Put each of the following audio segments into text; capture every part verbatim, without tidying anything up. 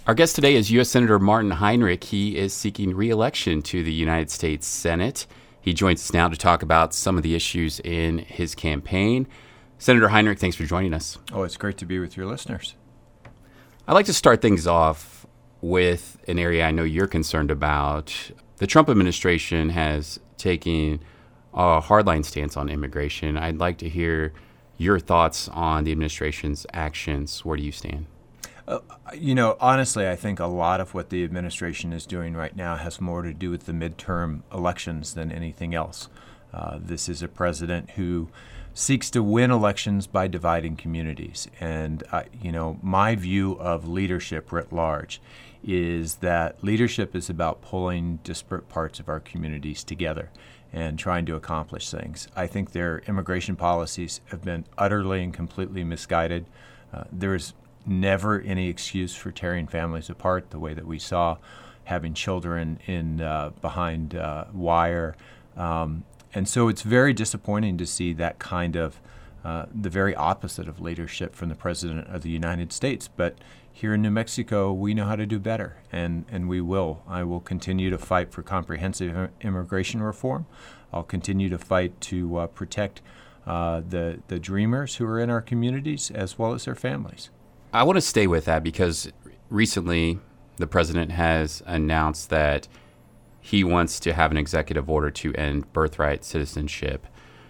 Our guest today is U S Senator Martin Heinrich. He is seeking re-election to the United States Senate. He joins us now to talk about some of the issues in his campaign. Senator Heinrich, thanks for joining us. Oh, it's great to be with your listeners. I'd like to start things off with an area I know you're concerned about. The Trump administration has taken a hardline stance on immigration. I'd like to hear your thoughts on the administration's actions. Where do you stand? Uh, you know, honestly, I think a lot of what the administration is doing right now has more to do with the midterm elections than anything else. Uh, this is a president who seeks to win elections by dividing communities. And, uh, you know, my view of leadership writ large is that leadership is about pulling disparate parts of our communities together and trying to accomplish things. I think their immigration policies have been utterly and completely misguided. Uh, there is never any excuse for tearing families apart the way that we saw having children in uh, behind uh, wire. Um, and so it's very disappointing to see that kind of uh, the very opposite of leadership from the President of the United States. But here in New Mexico, we know how to do better, and, and we will. I will continue to fight for comprehensive immigration reform. I'll continue to fight to uh, protect uh, the, the dreamers who are in our communities as well as their families. I want to stay with that because recently the president has announced that he wants to have an executive order to end birthright citizenship.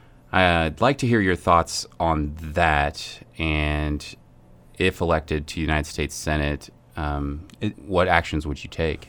I'd like to hear your thoughts on that, and if elected to the United States Senate, um, it, what actions would you take?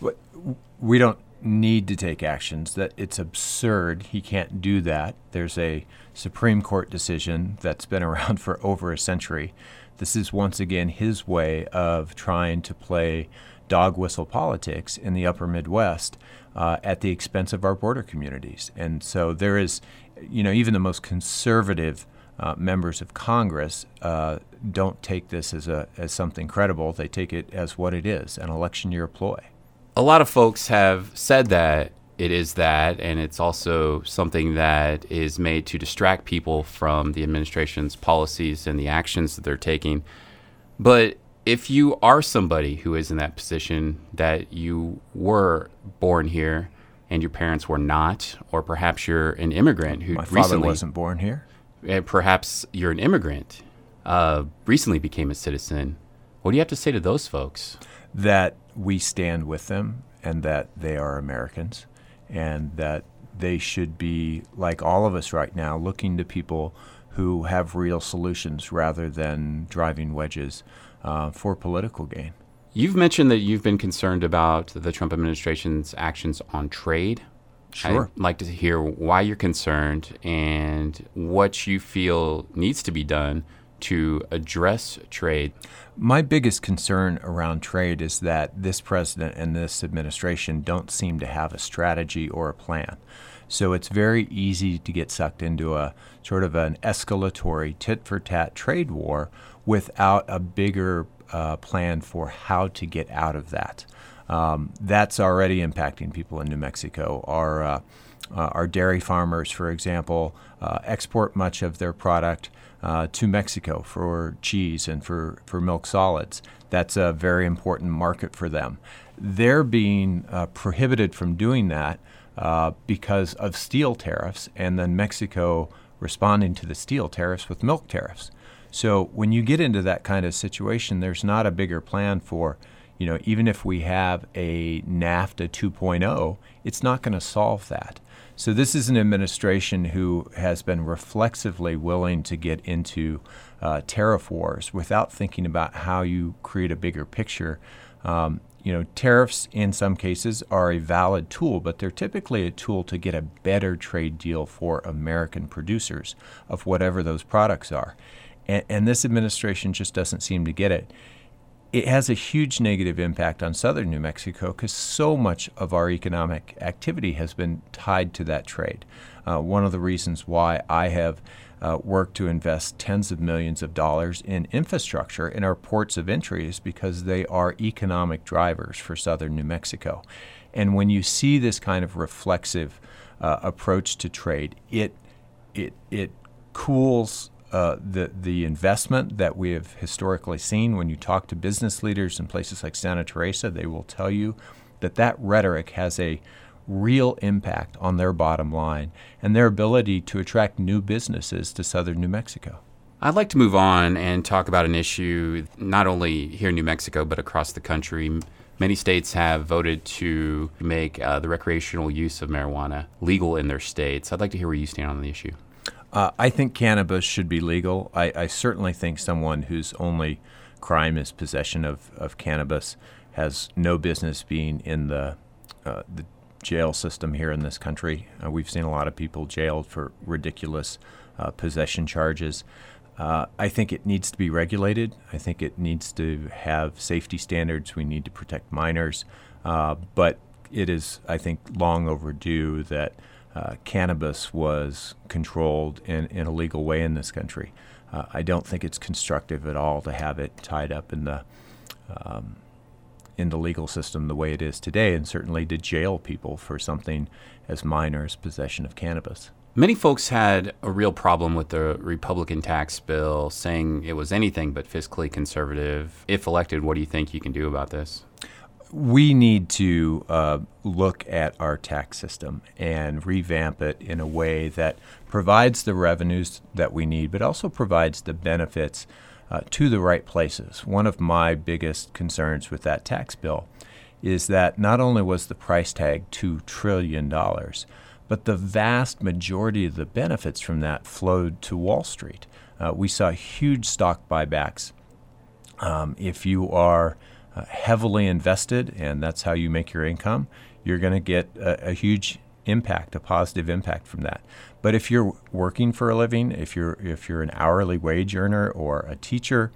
We don't need to take actions. That it's absurd. He can't do that. There's a Supreme Court decision that's been around for over a century. This is once again his way of trying to play dog whistle politics in the upper Midwest uh, at the expense of our border communities. And so there is, you know, even the most conservative uh, members of Congress uh, don't take this as a as something credible. They take it as what it is, an election year ploy. A lot of folks have said that it is that, and it's also something that is made to distract people from the administration's policies and the actions that they're taking. But if you are somebody who is in that position, that you were born here and your parents were not, or perhaps you're an immigrant who My father recently wasn't born here. Uh, perhaps you're an immigrant, uh, recently became a citizen. What do you have to say to those folks? That we stand with them and that they are Americans, and that they should be, like all of us right now, looking to people who have real solutions rather than driving wedges uh, for political gain. You've mentioned that you've been concerned about the Trump administration's actions on trade. Sure. I'd like to hear why you're concerned and what you feel needs to be done to address trade. My biggest concern around trade is that this president and this administration don't seem to have a strategy or a plan. So it's very easy to get sucked into a sort of an escalatory tit-for-tat trade war without a bigger uh, plan for how to get out of that. Um, that's already impacting people in New Mexico. Our, uh, uh, our dairy farmers, for example, uh, export much of their product Uh, to Mexico for cheese and for, for milk solids. That's a very important market for them. They're being uh, prohibited from doing that uh, because of steel tariffs, and then Mexico responding to the steel tariffs with milk tariffs. So when you get into that kind of situation, there's not a bigger plan for, you know, even if we have a NAFTA two point oh, it's not going to solve that. So this is an administration who has been reflexively willing to get into uh, tariff wars without thinking about how you create a bigger picture. Um, you know, tariffs in some cases are a valid tool, but they're typically a tool to get a better trade deal for American producers of whatever those products are. And, and this administration just doesn't seem to get it. It has a huge negative impact on southern New Mexico because so much of our economic activity has been tied to that trade. Uh, one of the reasons why I have uh, worked to invest tens of millions of dollars in infrastructure in our ports of entry is because they are economic drivers for southern New Mexico. And when you see this kind of reflexive uh, approach to trade, it it it cools uh, the the investment that we have historically seen. When you talk to business leaders in places like Santa Teresa, they will tell you that that rhetoric has a real impact on their bottom line and their ability to attract new businesses to southern New Mexico. I'd like to move on and talk about an issue not only here in New Mexico, but across the country. Many states have voted to make uh, the recreational use of marijuana legal in their states. I'd like to hear where you stand on the issue. Uh, I think cannabis should be legal. I, I certainly think someone whose only crime is possession of, of cannabis has no business being in the, uh, the jail system here in this country. Uh, we've seen a lot of people jailed for ridiculous uh, possession charges. Uh, I think it needs to be regulated. I think it needs to have safety standards. We need to protect minors. Uh, but it is, I think, long overdue that uh, cannabis was controlled in, in a legal way in this country. Uh, I don't think it's constructive at all to have it tied up in the um, in the legal system the way it is today, and certainly to jail people for something as minor as possession of cannabis. Many folks had a real problem with the Republican tax bill, saying it was anything but fiscally conservative. If elected, what do you think you can do about this? We need to uh, look at our tax system and revamp it in a way that provides the revenues that we need, but also provides the benefits uh, to the right places. One of my biggest concerns with that tax bill is that not only was the price tag two trillion dollars, but the vast majority of the benefits from that flowed to Wall Street. Uh, we saw huge stock buybacks. Um, if you are uh, heavily invested, and that's how you make your income, you're going to get a, a huge impact, a positive impact from that. But if you're working for a living, if you're if you're an hourly wage earner or a teacher,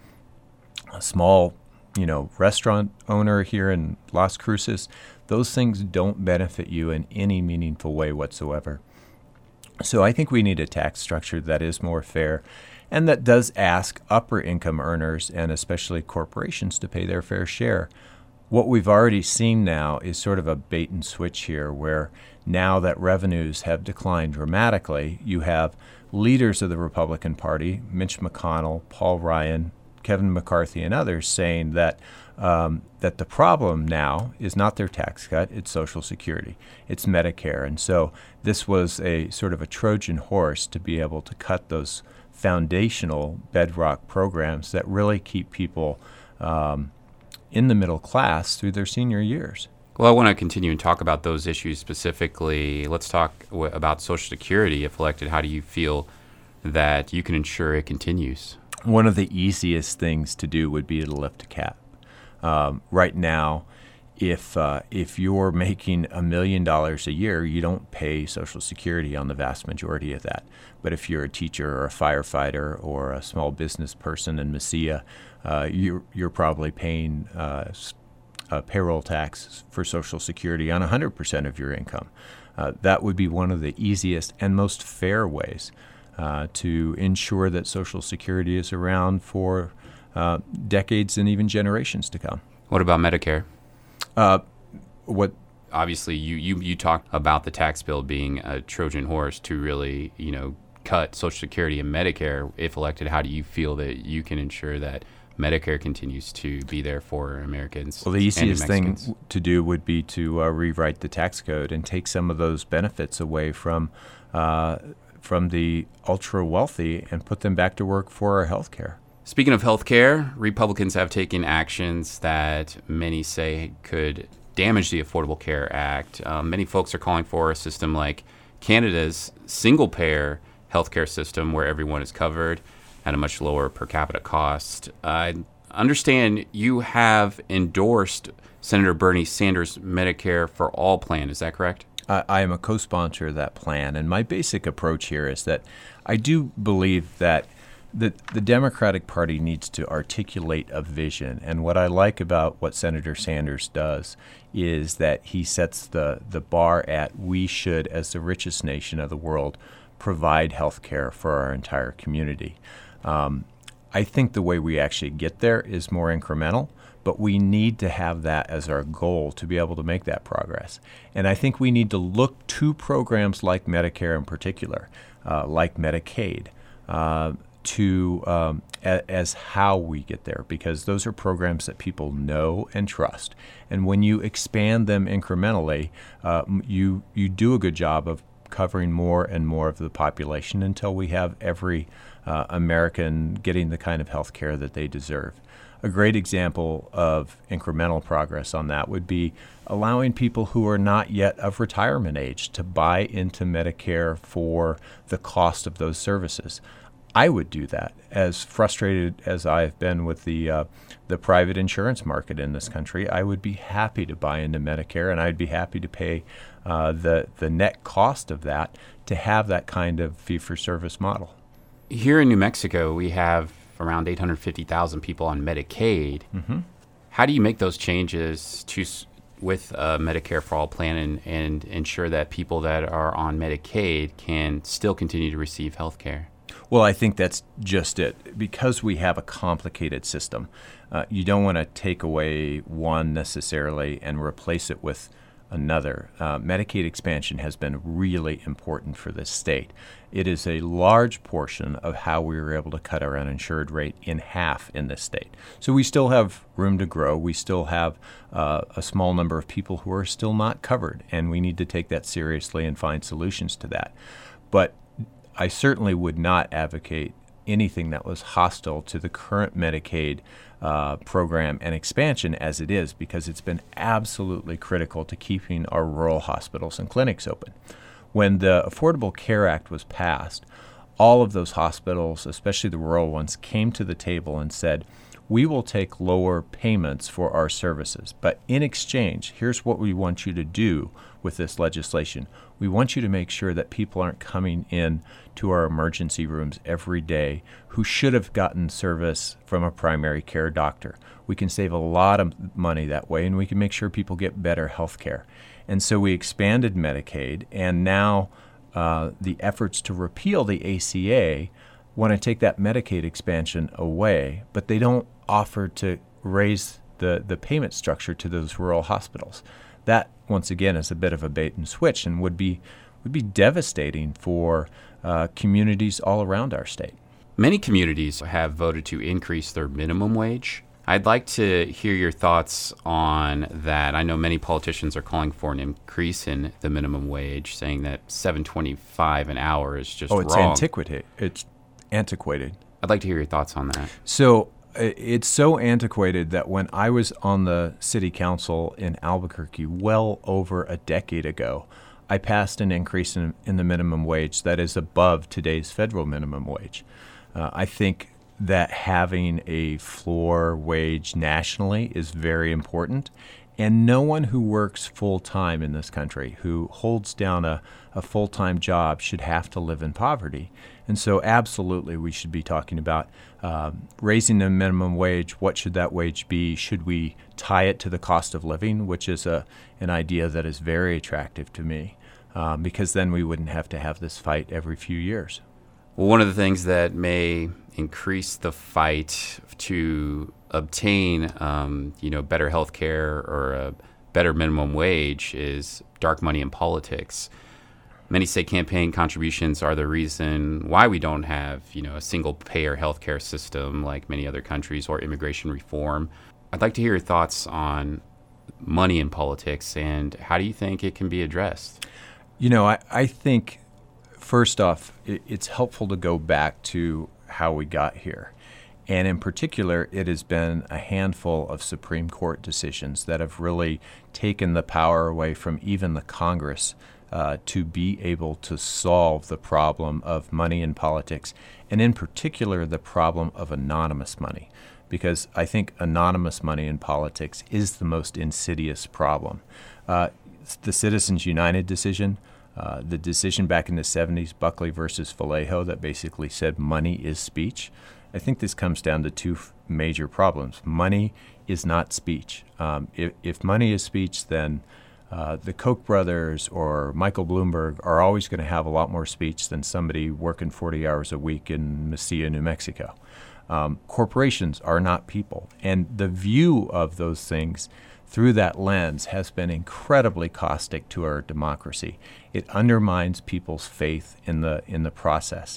a small, you know, restaurant owner here in Las Cruces, those things don't benefit you in any meaningful way whatsoever. So I think we need a tax structure that is more fair and that does ask upper income earners and especially corporations to pay their fair share. What we've already seen now is sort of a bait and switch here, where now that revenues have declined dramatically, you have leaders of the Republican Party, Mitch McConnell, Paul Ryan, Kevin McCarthy, and others saying that um, that the problem now is not their tax cut, it's Social Security, it's Medicare. And so this was a sort of a Trojan horse to be able to cut those foundational bedrock programs that really keep people um, in the middle class through their senior years. Well, I want to continue and talk about those issues specifically. Let's talk w- about Social Security. If elected, how do you feel that you can ensure it continues? One of the easiest things to do would be to lift a cap. Um, right now, if uh, if you're making a million dollars a year, you don't pay Social Security on the vast majority of that. But if you're a teacher or a firefighter or a small business person in Mesilla, uh, you're, you're probably paying uh, uh, payroll tax for Social Security on one hundred percent of your income. Uh, that would be one of the easiest and most fair ways uh, to ensure that Social Security is around for uh, decades and even generations to come. What about Medicare? Uh, what? Obviously, you, you, you talked about the tax bill being a Trojan horse to really, you know, cut Social Security and Medicare. If elected, how do you feel that you can ensure that Medicare continues to be there for Americans? Well, the easiest thing to do would be to uh, rewrite the tax code and take some of those benefits away from uh, from the ultra wealthy and put them back to work for our health care. Speaking of health care, Republicans have taken actions that many say could damage the Affordable Care Act. Um, many folks are calling for a system like Canada's single-payer health care system where everyone is covered at a much lower per capita cost. I understand you have endorsed Senator Bernie Sanders' Medicare for All plan. Is that correct? I, I am a co-sponsor of that plan, and my basic approach here is that I do believe that The, the Democratic Party needs to articulate a vision, and what I like about what Senator Sanders does is that he sets the, the bar at we should, as the richest nation of the world, provide health care for our entire community. Um, I think the way we actually get there is more incremental, but we need to have that as our goal to be able to make that progress. And I think we need to look to programs like Medicare in particular, uh, like Medicaid, uh, to um, a, as how we get there, because those are programs that people know and trust. And when you expand them incrementally, uh, you you do a good job of covering more and more of the population until we have every uh, American getting the kind of health care that they deserve. A great example of incremental progress on that would be allowing people who are not yet of retirement age to buy into Medicare for the cost of those services. I would do that. As frustrated as I've been with the uh, the private insurance market in this country, I would be happy to buy into Medicare, and I'd be happy to pay uh, the the net cost of that to have that kind of fee-for-service model. Here in New Mexico, we have around eight hundred fifty thousand people on Medicaid. Mm-hmm. How do you make those changes to with a Medicare for All plan and, and ensure that people that are on Medicaid can still continue to receive health care? Well, I think that's just it. Because we have a complicated system, uh, you don't want to take away one necessarily and replace it with another. Uh, Medicaid expansion has been really important for this state. It is a large portion of how we were able to cut our uninsured rate in half in this state. So we still have room to grow. We still have uh, a small number of people who are still not covered, and we need to take that seriously and find solutions to that. But I certainly would not advocate anything that was hostile to the current Medicaid uh, program and expansion as it is, because it's been absolutely critical to keeping our rural hospitals and clinics open. When the Affordable Care Act was passed, all of those hospitals, especially the rural ones, came to the table and said, we will take lower payments for our services, but in exchange, here's what we want you to do with this legislation. We want you to make sure that people aren't coming in to our emergency rooms every day who should have gotten service from a primary care doctor. We can save a lot of money that way, and we can make sure people get better health care. And so we expanded Medicaid, and now uh, the efforts to repeal the A C A want to take that Medicaid expansion away, but they don't offer to raise the, the payment structure to those rural hospitals. That, once again, is a bit of a bait and switch and would be would be devastating for uh, communities all around our state. Many communities have voted to increase their minimum wage. I'd like to hear your thoughts on that. I know many politicians are calling for an increase in the minimum wage, saying that seven twenty-five an hour is just oh, it's wrong. antiquated. It's antiquated. I'd like to hear your thoughts on that. So it's so antiquated that when I was on the city council in Albuquerque well over a decade ago, I passed an increase in, in the minimum wage that is above today's federal minimum wage. Uh, I think that having a floor wage nationally is very important. And no one who works full-time in this country, who holds down a, a full-time job, should have to live in poverty. And so absolutely we should be talking about um, raising the minimum wage. What should that wage be? Should we tie it to the cost of living, which is a, an idea that is very attractive to me, um, because then we wouldn't have to have this fight every few years. Well, one of the things that may increase the fight to obtain, um, you know, better health care or a better minimum wage is dark money in politics. Many say campaign contributions are the reason why we don't have, you know, a single-payer healthcare system like many other countries, or immigration reform. I'd like to hear your thoughts on money in politics, and how do you think it can be addressed? You know, I, I think, first off, it, it's helpful to go back to how we got here. And in particular, it has been a handful of Supreme Court decisions that have really taken the power away from even the Congress uh, to be able to solve the problem of money in politics, and in particular, the problem of anonymous money. Because I think anonymous money in politics is the most insidious problem. Uh, the Citizens United decision, uh, the decision back in the seventies, Buckley versus Vallejo, that basically said money is speech. I think this comes down to two f- major problems. Money is not speech. Um, if, if money is speech, then uh, the Koch brothers or Michael Bloomberg are always going to have a lot more speech than somebody working forty hours a week in Mesilla, New Mexico. Um, corporations are not people. And the view of those things through that lens has been incredibly caustic to our democracy. It undermines people's faith in the in the process.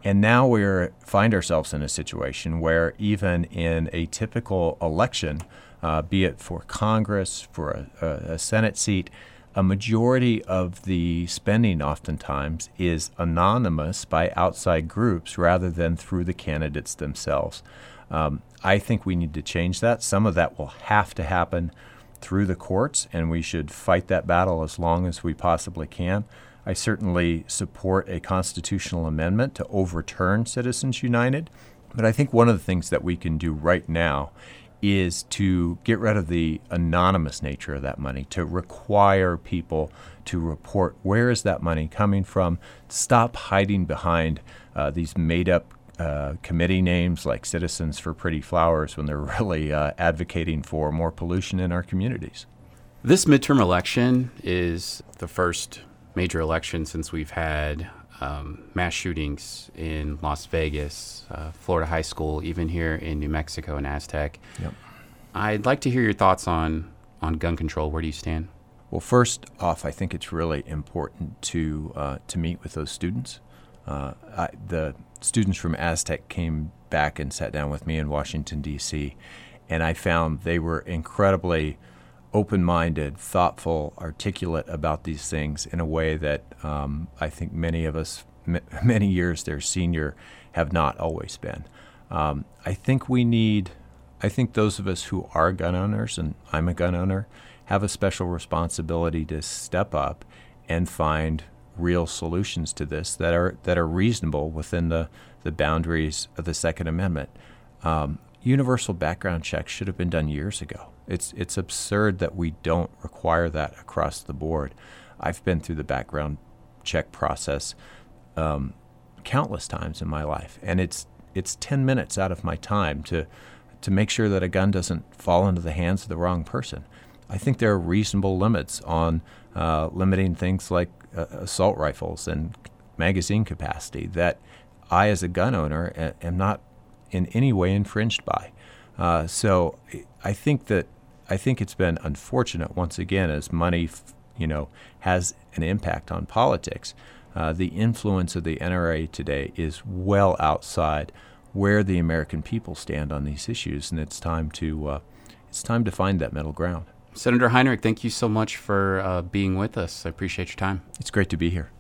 And now we find ourselves in a situation where even in a typical election, uh, be it for Congress, for a, a, a Senate seat, a majority of the spending oftentimes is anonymous by outside groups rather than through the candidates themselves. Um, I think we need to change that. Some of that will have to happen through the courts, and we should fight that battle as long as we possibly can. I certainly support a constitutional amendment to overturn Citizens United, but I think one of the things that we can do right now is to get rid of the anonymous nature of that money, to require people to report where is that money coming from, stop hiding behind uh, these made-up uh, committee names like Citizens for Pretty Flowers when they're really uh, advocating for more pollution in our communities. This midterm election is the first major election since we've had um, mass shootings in Las Vegas, uh, Florida high school, even here in New Mexico and Aztec. Yep. I'd like to hear your thoughts on, on gun control. Where do you stand? Well, first off, I think it's really important to uh, to meet with those students. Uh, I, the students from Aztec came back and sat down with me in Washington, D C, and I found they were incredibly open-minded, thoughtful, articulate about these things in a way that um, I think many of us, m- many years their senior, have not always been. Um, I think we need, I think those of us who are gun owners, and I'm a gun owner, have a special responsibility to step up and find real solutions to this that are that are reasonable within the, the boundaries of the Second Amendment. Um, universal background checks should have been done years ago. It's it's absurd that we don't require that across the board. I've been through the background check process um, countless times in my life, and it's it's ten minutes out of my time to to make sure that a gun doesn't fall into the hands of the wrong person. I think there are reasonable limits on uh, limiting things like uh, assault rifles and magazine capacity that I, as a gun owner, a- am not in any way infringed by. Uh, so I think that I think it's been unfortunate once again, as money, you know, has an impact on politics. Uh, the influence of the N R A today is well outside where the American people stand on these issues, and it's time to uh, it's time to find that middle ground. Senator Heinrich, thank you so much for uh, being with us. I appreciate your time. It's great to be here.